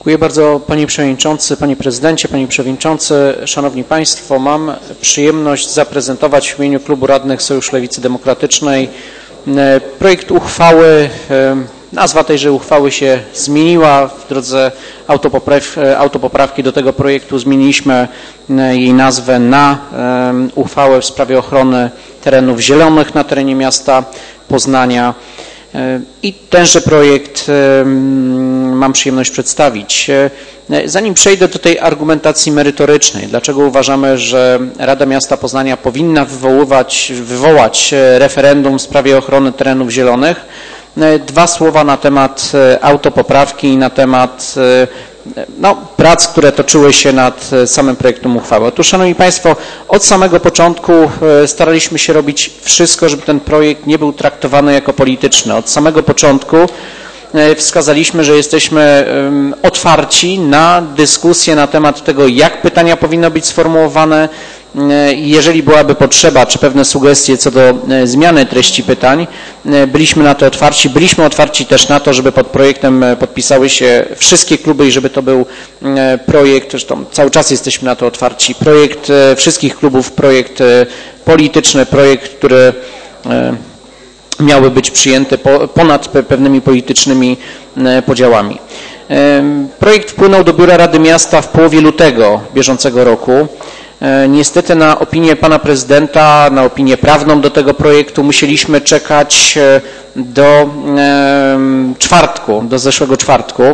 Dziękuję bardzo Panie Przewodniczący, Panie Prezydencie, Panie Przewodniczący. Szanowni Państwo, mam przyjemność zaprezentować w imieniu Klubu Radnych Sojusz Lewicy Demokratycznej projekt uchwały. Nazwa tejże uchwały się zmieniła. W drodze autopoprawki do tego projektu zmieniliśmy jej nazwę na uchwałę w sprawie ochrony terenów zielonych na terenie miasta Poznania. I tenże projekt mam przyjemność przedstawić. Zanim przejdę do tej argumentacji merytorycznej, dlaczego uważamy, że Rada Miasta Poznania powinna wywołać referendum w sprawie ochrony terenów zielonych, dwa słowa na temat autopoprawki i na temat prac, które toczyły się nad samym projektem uchwały. Otóż, Szanowni Państwo, od samego początku staraliśmy się robić wszystko, żeby ten projekt nie był traktowany jako polityczny. Od samego początku wskazaliśmy, że jesteśmy otwarci na dyskusję na temat tego, jak pytania powinny być sformułowane, jeżeli byłaby potrzeba, czy pewne sugestie co do zmiany treści pytań, byliśmy na to otwarci. Byliśmy otwarci też na to, żeby pod projektem podpisały się wszystkie kluby i żeby to był projekt, zresztą cały czas jesteśmy na to otwarci, projekt wszystkich klubów, projekt polityczny, projekt, który miały być przyjęte ponad pewnymi politycznymi podziałami. Projekt wpłynął do Biura Rady Miasta w połowie lutego bieżącego roku. Niestety na opinię pana prezydenta, na opinię prawną do tego projektu musieliśmy czekać do czwartku, do zeszłego czwartku.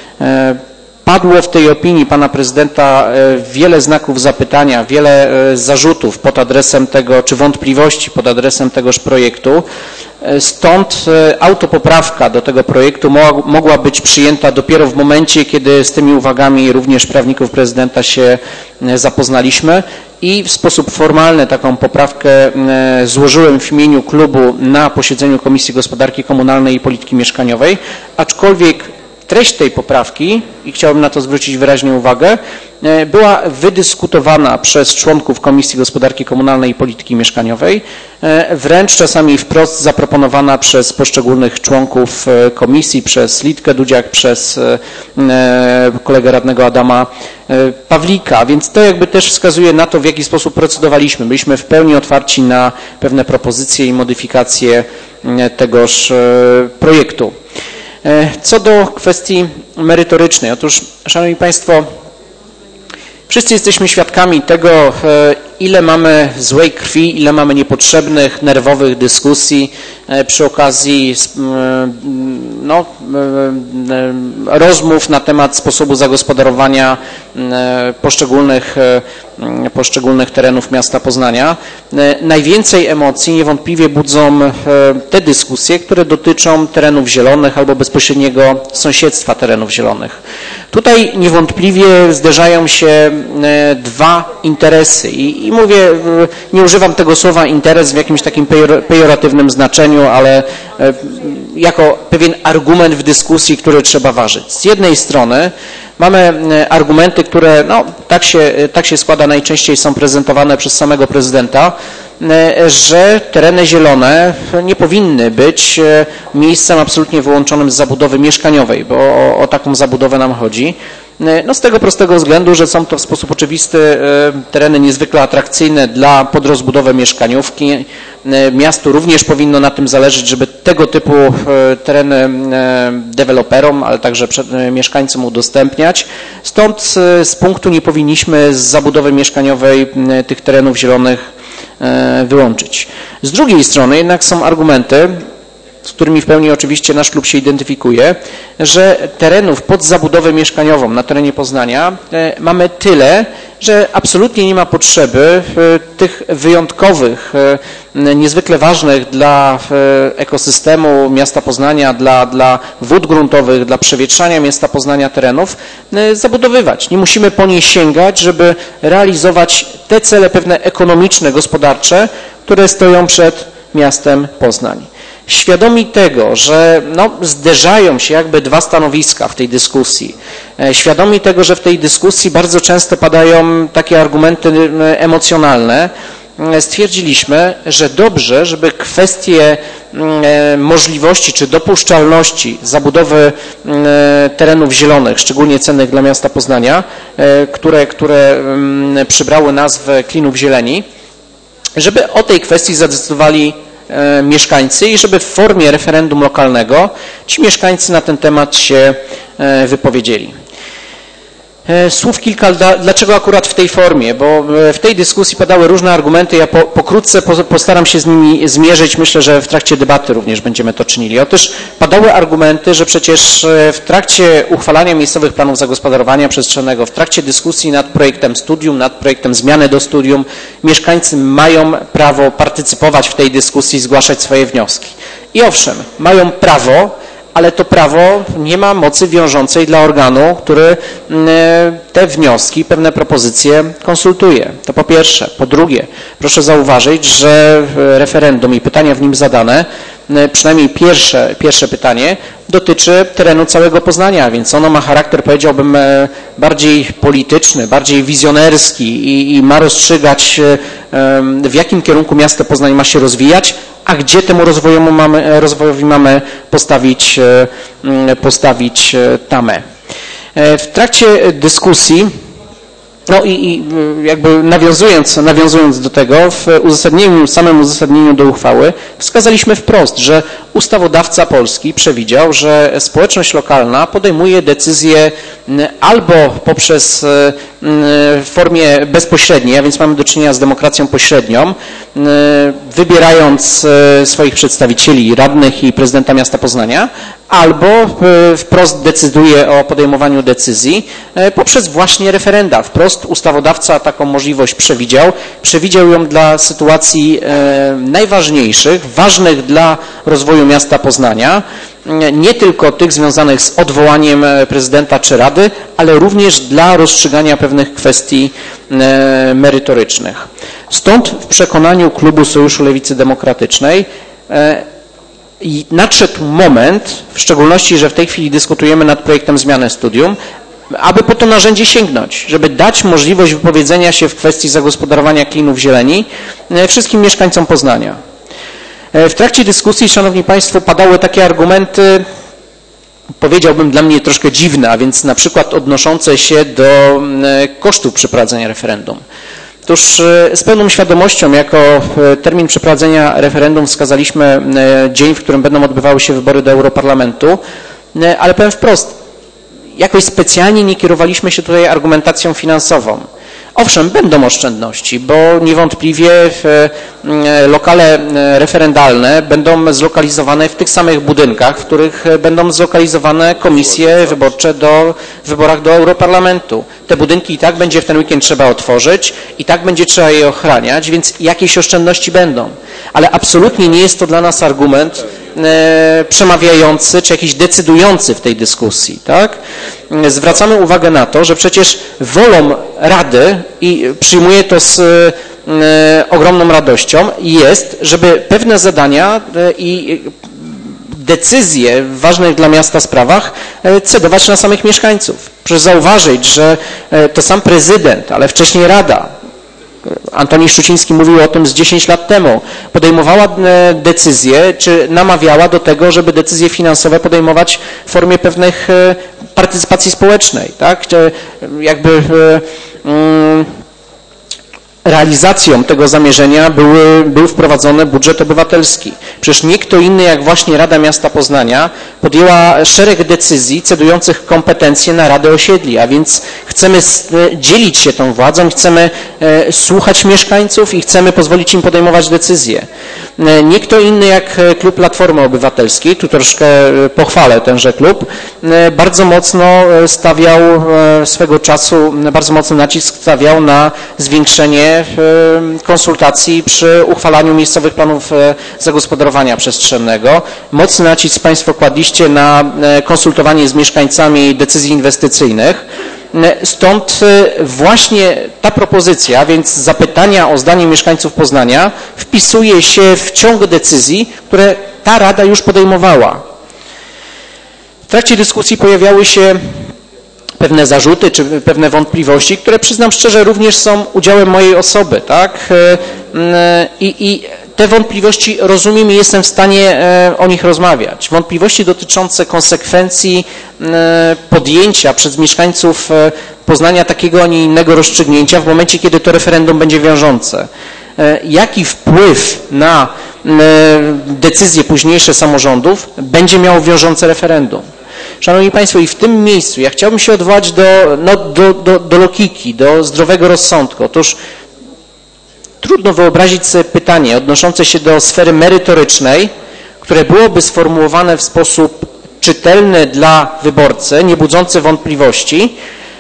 Padło w tej opinii pana prezydenta wiele znaków zapytania, wiele zarzutów pod adresem tego, czy wątpliwości pod adresem tegoż projektu. Stąd autopoprawka do tego projektu mogła być przyjęta dopiero w momencie, kiedy z tymi uwagami również prawników prezydenta się zapoznaliśmy i w sposób formalny taką poprawkę złożyłem w imieniu klubu na posiedzeniu Komisji Gospodarki Komunalnej i Polityki Mieszkaniowej, aczkolwiek treść tej poprawki, i chciałbym na to zwrócić wyraźnie uwagę, była wydyskutowana przez członków Komisji Gospodarki Komunalnej i Polityki Mieszkaniowej, wręcz czasami wprost zaproponowana przez poszczególnych członków komisji, przez Litkę Dudziak, przez kolegę radnego Adama Pawlika, więc to jakby też wskazuje na to, w jaki sposób procedowaliśmy. Byliśmy w pełni otwarci na pewne propozycje i modyfikacje tegoż projektu. Co do kwestii merytorycznej, otóż, Szanowni Państwo, wszyscy jesteśmy świadkami tego, ile mamy złej krwi, ile mamy niepotrzebnych, nerwowych dyskusji przy okazji rozmów na temat sposobu zagospodarowania poszczególnych terenów miasta Poznania. Najwięcej emocji niewątpliwie budzą te dyskusje, które dotyczą terenów zielonych albo bezpośredniego sąsiedztwa terenów zielonych. Tutaj niewątpliwie zderzają się dwa interesy i mówię, nie używam tego słowa interes w jakimś takim pejoratywnym znaczeniu, ale jako pewien argument w dyskusji, który trzeba ważyć. Z jednej strony mamy argumenty, które tak się składa, najczęściej są prezentowane przez samego prezydenta, że tereny zielone nie powinny być miejscem absolutnie wyłączonym z zabudowy mieszkaniowej, bo o taką zabudowę nam chodzi. Z tego prostego względu, że są to w sposób oczywisty tereny niezwykle atrakcyjne pod rozbudowę mieszkaniówki. Miastu również powinno na tym zależeć, żeby tego typu tereny deweloperom, ale także mieszkańcom udostępniać. Stąd z punktu nie powinniśmy z zabudowy mieszkaniowej tych terenów zielonych wyłączyć. Z drugiej strony jednak są argumenty, z którymi w pełni oczywiście nasz klub się identyfikuje, że terenów pod zabudowę mieszkaniową na terenie Poznania mamy tyle, że absolutnie nie ma potrzeby tych wyjątkowych, niezwykle ważnych dla ekosystemu miasta Poznania, dla wód gruntowych, dla przewietrzania miasta Poznania terenów zabudowywać. Nie musimy po nie sięgać, żeby realizować te cele pewne ekonomiczne, gospodarcze, które stoją przed miastem Poznań. Świadomi tego, że zderzają się jakby dwa stanowiska w tej dyskusji, świadomi tego, że w tej dyskusji bardzo często padają takie argumenty emocjonalne, stwierdziliśmy, że dobrze, żeby kwestie możliwości czy dopuszczalności zabudowy terenów zielonych, szczególnie cennych dla miasta Poznania, które przybrały nazwę Klinów Zieleni, żeby o tej kwestii zadecydowali mieszkańcy i żeby w formie referendum lokalnego ci mieszkańcy na ten temat się wypowiedzieli. Słów kilka, dlaczego akurat w tej formie, bo w tej dyskusji padały różne argumenty, ja pokrótce postaram się z nimi zmierzyć, myślę, że w trakcie debaty również będziemy to czynili. Otóż padały argumenty, że przecież w trakcie uchwalania miejscowych planów zagospodarowania przestrzennego, w trakcie dyskusji nad projektem studium, nad projektem zmiany do studium, mieszkańcy mają prawo partycypować w tej dyskusji, zgłaszać swoje wnioski. I owszem, mają prawo, ale to prawo nie ma mocy wiążącej dla organu, który te wnioski, pewne propozycje konsultuje. To po pierwsze. Po drugie, proszę zauważyć, że referendum i pytania w nim zadane, przynajmniej pierwsze pytanie, dotyczy terenu całego Poznania, więc ono ma charakter, powiedziałbym, bardziej polityczny, bardziej wizjonerski i ma rozstrzygać, w jakim kierunku miasto Poznań ma się rozwijać, a gdzie temu rozwojowi mamy postawić tamę. W trakcie dyskusji, no i jakby nawiązując do tego, w samym uzasadnieniu do uchwały wskazaliśmy wprost, że ustawodawca polski przewidział, że społeczność lokalna podejmuje decyzje albo poprzez w formie bezpośredniej, a więc mamy do czynienia z demokracją pośrednią, wybierając swoich przedstawicieli, radnych i prezydenta miasta Poznania, albo wprost decyduje o podejmowaniu decyzji poprzez właśnie referenda. Wprost ustawodawca taką możliwość przewidział ją dla sytuacji najważniejszych, ważnych dla rozwoju miasta Poznania, nie tylko tych związanych z odwołaniem prezydenta czy rady, ale również dla rozstrzygania pewnych kwestii merytorycznych. Stąd w przekonaniu Klubu Sojuszu Lewicy Demokratycznej nadszedł moment, w szczególności, że w tej chwili dyskutujemy nad projektem zmiany studium, aby po to narzędzie sięgnąć, żeby dać możliwość wypowiedzenia się w kwestii zagospodarowania klinów zieleni wszystkim mieszkańcom Poznania. W trakcie dyskusji, Szanowni Państwo, padały takie argumenty, powiedziałbym, dla mnie troszkę dziwne, a więc na przykład odnoszące się do kosztów przeprowadzenia referendum. Otóż z pełną świadomością jako termin przeprowadzenia referendum wskazaliśmy dzień, w którym będą odbywały się wybory do Europarlamentu, ale powiem wprost, jakoś specjalnie nie kierowaliśmy się tutaj argumentacją finansową. Owszem, będą oszczędności, bo niewątpliwie lokale referendalne będą zlokalizowane w tych samych budynkach, w których będą zlokalizowane komisje wyborcze w wyborach do Europarlamentu. Te budynki i tak będzie w ten weekend trzeba otworzyć, i tak będzie trzeba je ochraniać, więc jakieś oszczędności będą. Ale absolutnie nie jest to dla nas argument przemawiający, czy jakiś decydujący w tej dyskusji. Tak? Zwracamy uwagę na to, że przecież wolą Rady, i przyjmuję to z ogromną radością, jest, żeby pewne zadania i decyzje w ważnych dla miasta sprawach cedować na samych mieszkańców. Proszę zauważyć, że to sam prezydent, ale wcześniej Rada, Antoni Szczuciński mówił o tym z 10 lat temu, podejmowała decyzje, czy namawiała do tego, żeby decyzje finansowe podejmować w formie pewnych partycypacji społecznej. Tak? Jakby realizacją tego zamierzenia był wprowadzony budżet obywatelski. Przecież nie kto inny jak właśnie Rada Miasta Poznania podjęła szereg decyzji cedujących kompetencje na Radę Osiedli, a więc chcemy dzielić się tą władzą, chcemy słuchać mieszkańców i chcemy pozwolić im podejmować decyzje. Nie kto inny jak klub Platformy Obywatelskiej, tu troszkę pochwalę tenże klub, bardzo mocno stawiał swego czasu, bardzo mocny nacisk stawiał na zwiększenie konsultacji przy uchwalaniu miejscowych planów zagospodarowania przestrzennego. Mocny nacisk Państwo kładliście na konsultowanie z mieszkańcami decyzji inwestycyjnych. Stąd właśnie ta propozycja, więc zapytania o zdanie mieszkańców Poznania, wpisuje się w ciąg decyzji, które ta Rada już podejmowała. W trakcie dyskusji pojawiały się pewne zarzuty czy pewne wątpliwości, które przyznam szczerze również są udziałem mojej osoby, tak? I te wątpliwości rozumiem i jestem w stanie o nich rozmawiać. Wątpliwości dotyczące konsekwencji podjęcia przez mieszkańców Poznania takiego, a nie innego rozstrzygnięcia w momencie, kiedy to referendum będzie wiążące. Jaki wpływ na decyzje późniejsze samorządów będzie miało wiążące referendum? Szanowni Państwo, i w tym miejscu ja chciałbym się odwołać do logiki, do zdrowego rozsądku. Otóż trudno wyobrazić sobie pytanie odnoszące się do sfery merytorycznej, które byłoby sformułowane w sposób czytelny dla wyborcy, nie budzący wątpliwości,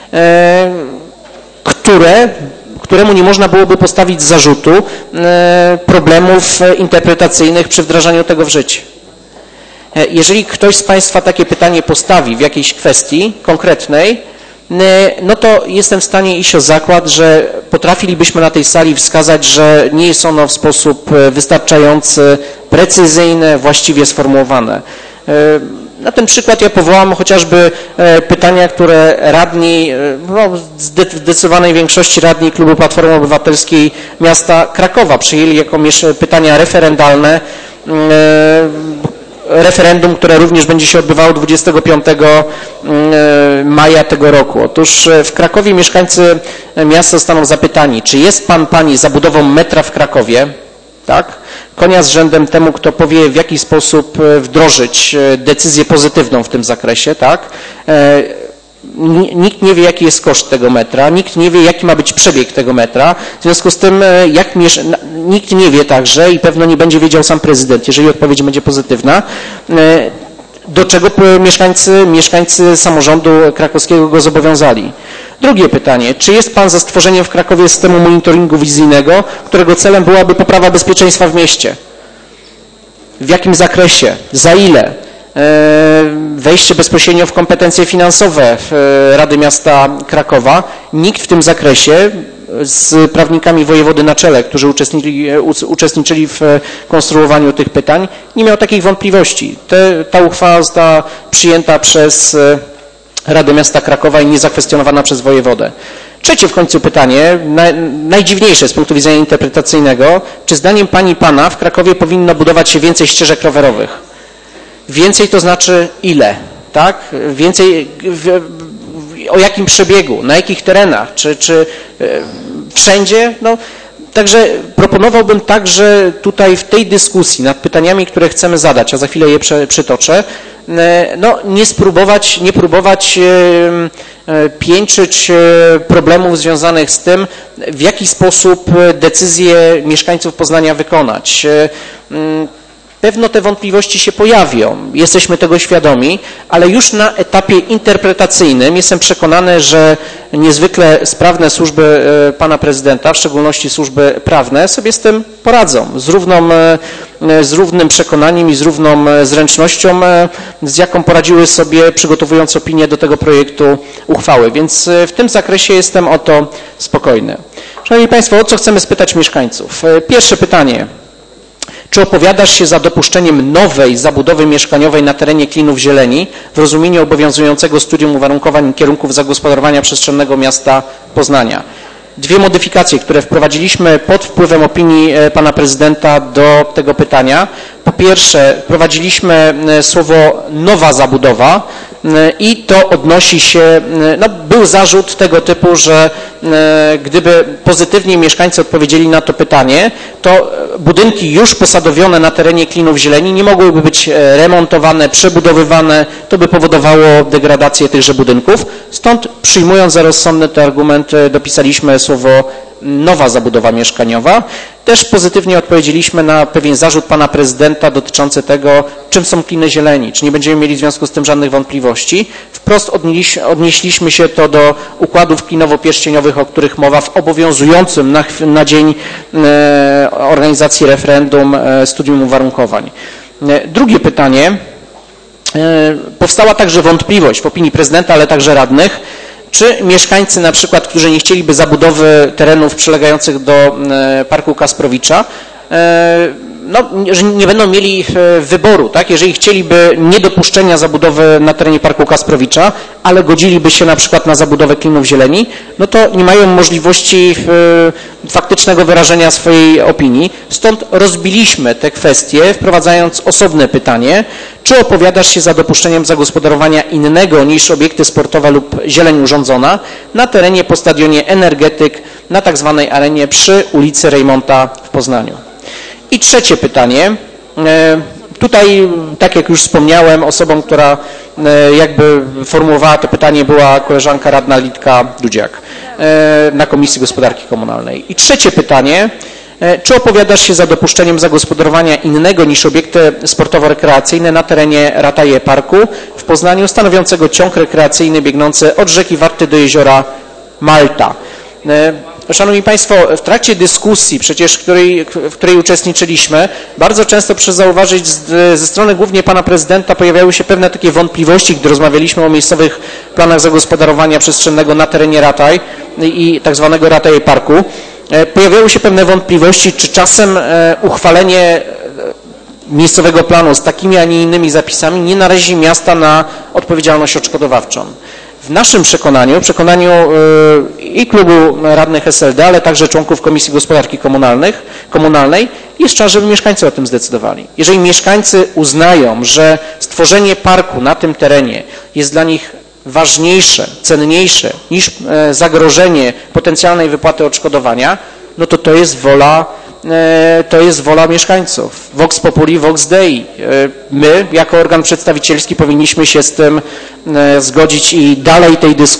któremu nie można byłoby postawić zarzutu problemów interpretacyjnych przy wdrażaniu tego w życie. Jeżeli ktoś z Państwa takie pytanie postawi w jakiejś kwestii konkretnej, no to jestem w stanie iść o zakład, że potrafilibyśmy na tej sali wskazać, że nie jest ono w sposób wystarczający, precyzyjne, właściwie sformułowane. Na ten przykład ja powołam chociażby pytania, które radni, w zdecydowanej większości radni Klubu Platformy Obywatelskiej miasta Krakowa przyjęli jako pytania referendalne, referendum, które również będzie się odbywało 25 maja tego roku. Otóż w Krakowie mieszkańcy miasta zostaną zapytani, czy jest pan, pani za budową metra w Krakowie, tak? Konia z rzędem temu, kto powie, w jaki sposób wdrożyć decyzję pozytywną w tym zakresie, tak? Nikt nie wie, jaki jest koszt tego metra, nikt nie wie, jaki ma być przebieg tego metra, w związku z tym nikt nie wie także i pewno nie będzie wiedział sam prezydent, jeżeli odpowiedź będzie pozytywna, do czego mieszkańcy samorządu krakowskiego go zobowiązali. Drugie pytanie, czy jest pan za stworzeniem w Krakowie systemu monitoringu wizyjnego, którego celem byłaby poprawa bezpieczeństwa w mieście? W jakim zakresie? Za ile? Wejście bezpośrednio w kompetencje finansowe Rady Miasta Krakowa. Nikt w tym zakresie z prawnikami wojewody na czele, którzy uczestniczyli w konstruowaniu tych pytań, nie miał takich wątpliwości. Ta uchwała została przyjęta przez Radę Miasta Krakowa i nie zakwestionowana przez wojewodę. Trzecie w końcu pytanie, najdziwniejsze z punktu widzenia interpretacyjnego, czy zdaniem pani i pana w Krakowie powinno budować się więcej ścieżek rowerowych? Więcej to znaczy ile, tak? Więcej, o jakim przebiegu, na jakich terenach, czy wszędzie? No, także proponowałbym także tutaj w tej dyskusji nad pytaniami, które chcemy zadać, a za chwilę je przytoczę, no, nie próbować piętrzyć problemów związanych z tym, w jaki sposób decyzje mieszkańców Poznania wykonać. Pewno te wątpliwości się pojawią, jesteśmy tego świadomi, ale już na etapie interpretacyjnym jestem przekonany, że niezwykle sprawne służby pana prezydenta, w szczególności służby prawne, sobie z tym poradzą, z równym przekonaniem i z równą zręcznością, z jaką poradziły sobie, przygotowując opinię do tego projektu uchwały. Więc w tym zakresie jestem o to spokojny. Szanowni Państwo, o co chcemy spytać mieszkańców? Pierwsze pytanie. Czy opowiadasz się za dopuszczeniem nowej zabudowy mieszkaniowej na terenie Klinów Zieleni w rozumieniu obowiązującego studium uwarunkowań i kierunków zagospodarowania przestrzennego miasta Poznania? Dwie modyfikacje, które wprowadziliśmy pod wpływem opinii pana prezydenta do tego pytania. Po pierwsze, wprowadziliśmy słowo nowa zabudowa i to odnosi się, no był zarzut tego typu, że gdyby pozytywnie mieszkańcy odpowiedzieli na to pytanie, to budynki już posadowione na terenie Klinów Zieleni nie mogłyby być remontowane, przebudowywane, to by powodowało degradację tychże budynków. Stąd przyjmując za rozsądny ten argument dopisaliśmy słowo nowa zabudowa mieszkaniowa. Też pozytywnie odpowiedzieliśmy na pewien zarzut pana prezydenta dotyczący tego, czym są Kliny Zieleni, czy nie będziemy mieli w związku z tym żadnych wątpliwości. Wprost odnieśliśmy się to do układów klinowo-pierścieniowych, o których mowa w obowiązującym na dzień organizacji referendum studium uwarunkowań. Drugie pytanie. Powstała także wątpliwość w opinii prezydenta, ale także radnych, czy mieszkańcy na przykład, którzy nie chcieliby zabudowy terenów przylegających do Parku Kasprowicza, że nie będą mieli wyboru, tak? Jeżeli chcieliby niedopuszczenia zabudowy na terenie Parku Kasprowicza, ale godziliby się na przykład na zabudowę klinów zieleni, no to nie mają możliwości faktycznego wyrażenia swojej opinii. Stąd rozbiliśmy te kwestie, wprowadzając osobne pytanie, czy opowiadasz się za dopuszczeniem zagospodarowania innego niż obiekty sportowe lub zieleń urządzona na terenie po stadionie Energetyk na tak zwanej arenie przy ulicy Rejmonta w Poznaniu. I trzecie pytanie. Tutaj, tak jak już wspomniałem, osobą, która jakby formułowała to pytanie, była koleżanka radna Litka Dudziak na Komisji Gospodarki Komunalnej. I trzecie pytanie. Czy opowiadasz się za dopuszczeniem zagospodarowania innego niż obiekty sportowo-rekreacyjne na terenie Rataje Parku w Poznaniu, stanowiącego ciąg rekreacyjny biegnący od rzeki Warty do jeziora Malta? Szanowni Państwo, w trakcie dyskusji, przecież w której uczestniczyliśmy, bardzo często proszę zauważyć ze strony głównie pana prezydenta pojawiały się pewne takie wątpliwości, gdy rozmawialiśmy o miejscowych planach zagospodarowania przestrzennego na terenie Rataj i tak zwanego Rataje Parku. Pojawiały się pewne wątpliwości, czy czasem uchwalenie miejscowego planu z takimi, a nie innymi zapisami nie narazi miasta na odpowiedzialność odszkodowawczą. W naszym przekonaniu i klubu radnych SLD, ale także członków Komisji Gospodarki Komunalnej jest czas, żeby mieszkańcy o tym zdecydowali. Jeżeli mieszkańcy uznają, że stworzenie parku na tym terenie jest dla nich ważniejsze, cenniejsze niż zagrożenie potencjalnej wypłaty odszkodowania, no to jest wola mieszkańców. Vox populi, vox dei. My, jako organ przedstawicielski, powinniśmy się z tym zgodzić i dalej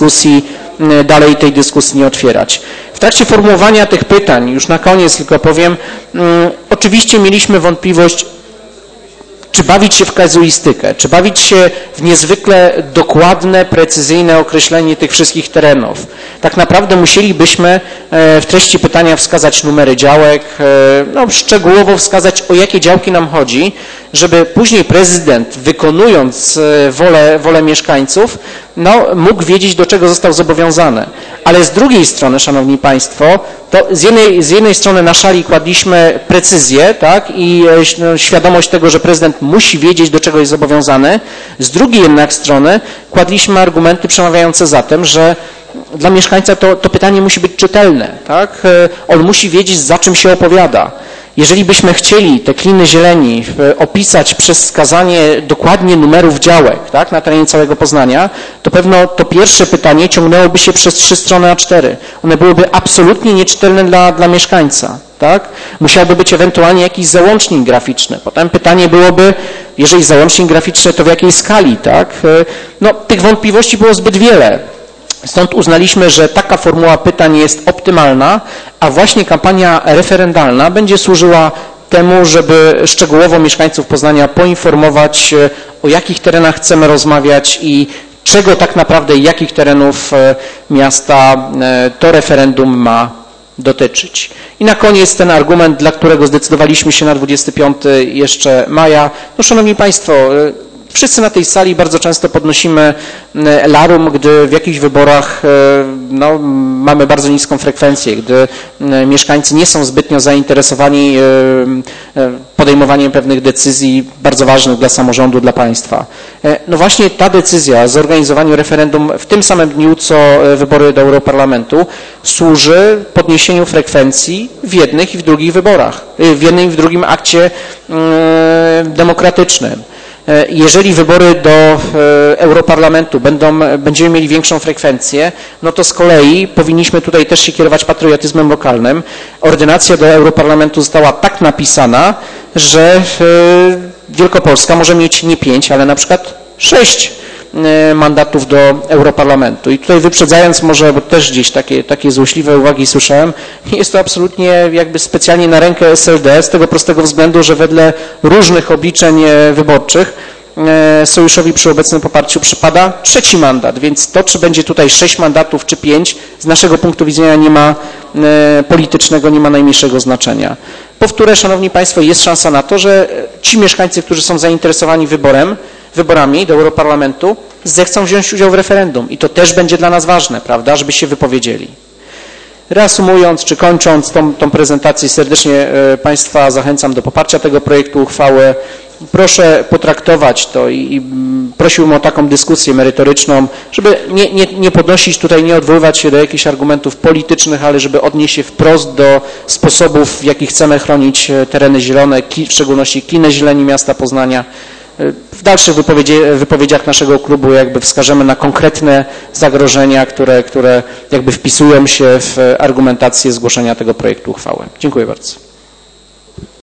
tej dyskusji nie otwierać. W trakcie formułowania tych pytań, już na koniec tylko powiem, oczywiście mieliśmy wątpliwość, czy bawić się w kazuistykę, czy bawić się w niezwykle dokładne, precyzyjne określenie tych wszystkich terenów. Tak naprawdę musielibyśmy w treści pytania wskazać numery działek, szczegółowo wskazać, o jakie działki nam chodzi, żeby później prezydent, wykonując wolę mieszkańców, mógł wiedzieć, do czego został zobowiązany. Ale z drugiej strony, Szanowni Państwo, to z jednej strony na szali kładliśmy precyzję, tak, i świadomość tego, że prezydent musi wiedzieć, do czego jest zobowiązany. Z drugiej jednak strony kładliśmy argumenty przemawiające za tym, że dla mieszkańca to pytanie musi być czytelne, tak? On musi wiedzieć, za czym się opowiada. Jeżeli byśmy chcieli te kliny zieleni opisać przez wskazanie dokładnie numerów działek, tak, na terenie całego Poznania, to pewno to pierwsze pytanie ciągnęłoby się przez 3 strony A4. One byłyby absolutnie nieczytelne dla mieszkańca. Tak? Musiałby być ewentualnie jakiś załącznik graficzny. Potem pytanie byłoby, jeżeli załącznik graficzny, to w jakiej skali? Tak? Tych wątpliwości było zbyt wiele. Stąd uznaliśmy, że taka formuła pytań jest optymalna, a właśnie kampania referendalna będzie służyła temu, żeby szczegółowo mieszkańców Poznania poinformować, o jakich terenach chcemy rozmawiać i czego tak naprawdę, jakich terenów miasta to referendum ma dotyczyć. I na koniec ten argument, dla którego zdecydowaliśmy się na 25 jeszcze maja. Szanowni Państwo, wszyscy na tej sali bardzo często podnosimy larum, gdy w jakichś wyborach mamy bardzo niską frekwencję, gdy mieszkańcy nie są zbytnio zainteresowani podejmowaniem pewnych decyzji bardzo ważnych dla samorządu, dla państwa. Właśnie ta decyzja o zorganizowaniu referendum w tym samym dniu, co wybory do Europarlamentu, służy podniesieniu frekwencji w jednych i w drugich wyborach, w jednym i w drugim akcie demokratycznym. Jeżeli wybory do Europarlamentu będziemy mieli większą frekwencję, to z kolei powinniśmy tutaj też się kierować patriotyzmem lokalnym. Ordynacja do Europarlamentu została tak napisana, że Wielkopolska może mieć nie 5, ale na przykład 6 mandatów do Europarlamentu. I tutaj wyprzedzając może, bo też gdzieś takie złośliwe uwagi słyszałem, jest to absolutnie jakby specjalnie na rękę SLD z tego prostego względu, że wedle różnych obliczeń wyborczych Sojuszowi przy obecnym poparciu przypada 3. mandat, więc to, czy będzie tutaj 6 mandatów, czy 5, z naszego punktu widzenia nie ma politycznego, nie ma najmniejszego znaczenia. Powtórzę, Szanowni Państwo, jest szansa na to, że ci mieszkańcy, którzy są zainteresowani wyborami do Europarlamentu, zechcą wziąć udział w referendum i to też będzie dla nas ważne, prawda, żeby się wypowiedzieli. Reasumując czy kończąc tą prezentację, serdecznie Państwa zachęcam do poparcia tego projektu uchwały. Proszę potraktować to i prosiłbym o taką dyskusję merytoryczną, żeby nie podnosić tutaj, nie odwoływać się do jakichś argumentów politycznych, ale żeby odnieść się wprost do sposobów, w jaki chcemy chronić tereny zielone, w szczególności Klinę Zieleni miasta Poznania. W dalszych wypowiedziach naszego klubu jakby wskażemy na konkretne zagrożenia, które jakby wpisują się w argumentację zgłoszenia tego projektu uchwały. Dziękuję bardzo.